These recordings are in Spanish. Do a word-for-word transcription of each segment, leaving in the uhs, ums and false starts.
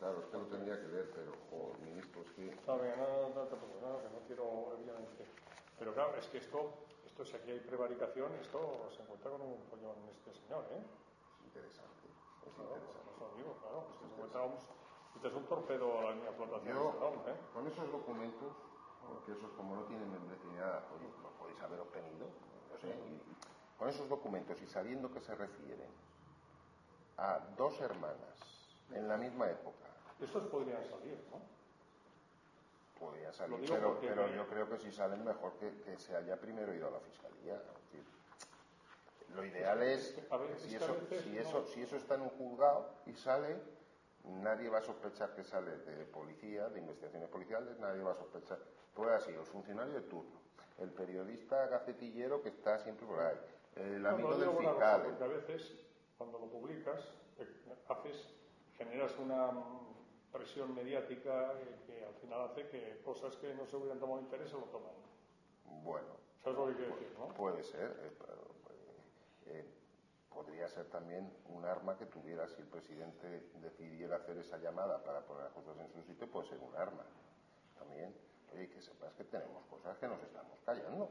Claro, es que lo tendría que leer, pero, joder, ministro, es que... No, venga, no, no te preocupes, no, que no quiero, evidentemente. Pero claro, es que esto, esto si aquí hay prevaricación, esto se encuentra con un follón este señor, ¿eh? Es interesante, es claro, interesante. Eso lo digo, claro, pues que se encuentra un... Este es un torpedo a la línea flotación. Yo, Perdón, ¿eh? con esos documentos, porque esos como no tienen membresía ni nada, oye, los podéis haber obtenido, no sé, y, con esos documentos y sabiendo que se refieren a dos hermanas en la misma época. Estos podrían salir, ¿no? Podrían salir, pero, pero yo creo que si salen mejor que, que se haya primero ido a la fiscalía. Es decir, lo ideal es, es que, ver, si, eso, veces, si, no. eso, si eso está en un juzgado y sale, nadie va a sospechar que sale de policía, de investigaciones policiales, nadie va a sospechar. Puede ser el funcionario de turno, el periodista gacetillero que está siempre por ahí, el no, amigo del fiscal. Cosa, porque a veces, cuando lo publicas, haces, generas una presión mediática que al final hace que cosas que no se hubieran tomado interés se lo toman. Bueno, ¿sabes lo que quiero decir, no? Puede ser, eh, pero, eh, podría ser también un arma que tuviera, si el presidente decidiera hacer esa llamada para poner las cosas en su sitio, puede ser un arma también. Oye, que sepas que tenemos cosas que nos estamos callando.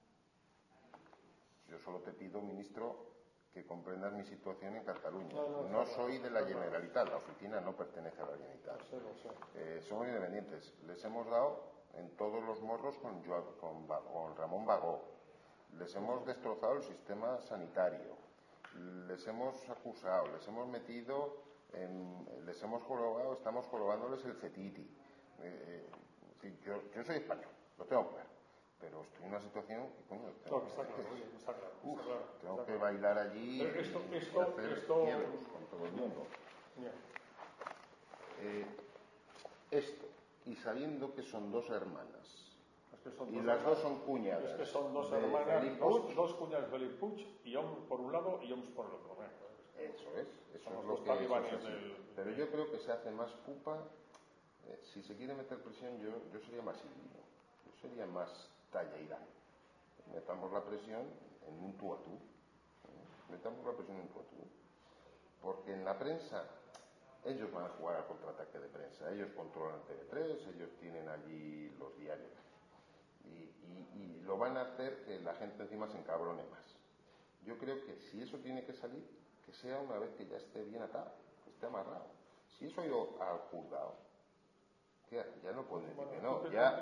Yo solo te pido, ministro, que comprendas mi situación en Cataluña. No, no, no soy de la Generalitat, la oficina no pertenece a la Generalitat. No sé, no sé. Eh, somos independientes. Les hemos dado en todos los morros con, con, con Ramón Bagó. Les hemos destrozado el sistema sanitario. Les hemos acusado, les hemos metido, en, les hemos jorobado, estamos jorobándoles el cetiti. Eh, sí, yo, yo soy español, lo tengo claro. Pero estoy en una situación que, coño, tengo, no, está claro, oye, está claro, uf, está claro, tengo está que claro. bailar allí Pero esto, y esto, hacer esto, cielos con todo el mundo. Yeah. Eh, esto, y sabiendo que son dos hermanas, es que son y dos las hermanas, dos son cuñadas, es que son dos de hermanas, dos, dos cuñadas de Felip Puig, y Oms por un lado y Oms por el otro. Bueno, eso es, eso son es los lo dos que talibanes es del... Pero yo creo que se hace más pupa, eh, si se quiere meter presión, yo, yo sería más híbrido, yo sería más Talleyrand. Metamos la presión en un tú a tú, ¿eh? metamos la presión en un tú a tú, porque en la prensa ellos van a jugar al contraataque de prensa, ellos controlan T V tres, ellos tienen allí los diarios y, y, y lo van a hacer que la gente encima se encabrone más. Yo creo que si eso tiene que salir, que sea una vez que ya esté bien atado, que esté amarrado. Si eso ha ido al juzgado, que ya no pueden decir que no, ya